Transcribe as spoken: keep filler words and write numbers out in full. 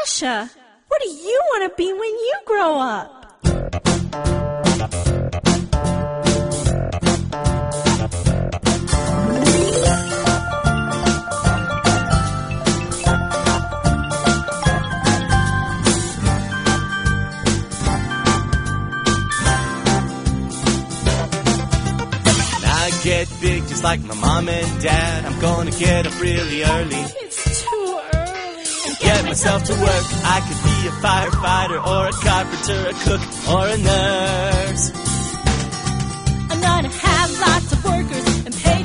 Sasha, what do you want to be when you grow up? Get big just like my mom and dad. I'm gonna get up really early. It's too early. And get myself to work. I could be a firefighter or a carpenter, a cook or a nurse. I'm gonna have lots of workers